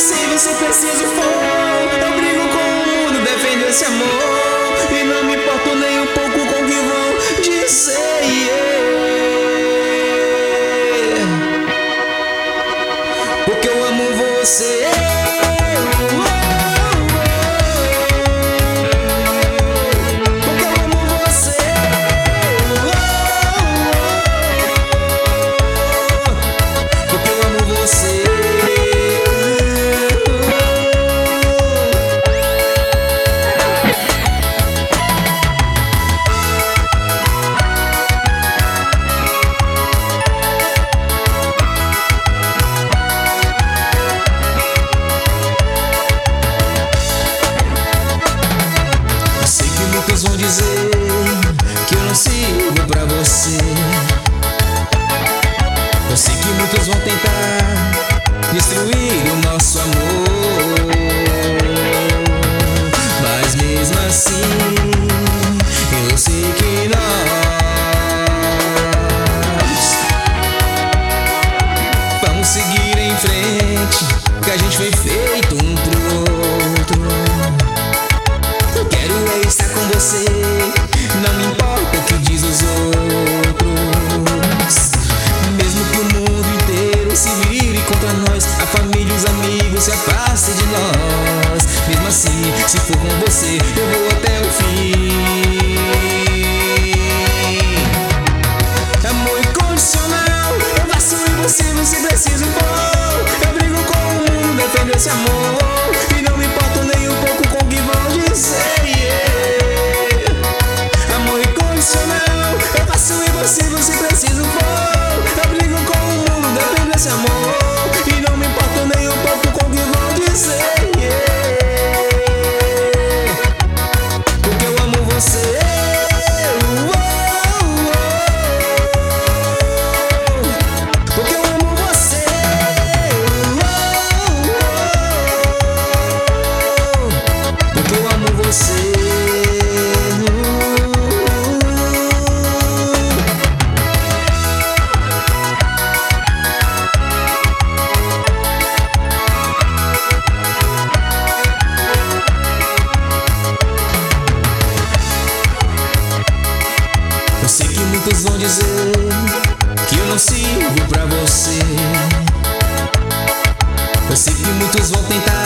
impossível se preciso for. Eu brigo com o mundo, defendo esse amor, e não me importo nem um pouco com o que vão dizer, porque eu amo você. Muitos vão dizer que eu não sirvo pra você. Eu sei que muitos vão tentar destruir o nosso amor, mas mesmo assim eu sei que nós vamos seguir em frente, que a gente foi feito um pro outro. Eu quero é estar com você, não me importa o que diz os outros. Mesmo que o mundo inteiro se vire contra nós, a família e os amigos se afastem de nós, mesmo assim, se for com você, eu vou até o fim. Amor incondicional, eu faço o impossível se preciso for. Eu brigo com o mundo, defendo esse amor, e não me importo nem um pouco com o que vão dizer. Eu faço o impossível se preciso for. Eu brigo com o mundo, defendo esse amor, e não me importo nem um pouco com o que vão dizer, porque eu amo você. Porque eu amo você. Porque eu amo você. Eu sei que muitos vão dizer que eu não sirvo pra você. Eu sei que muitos vão tentar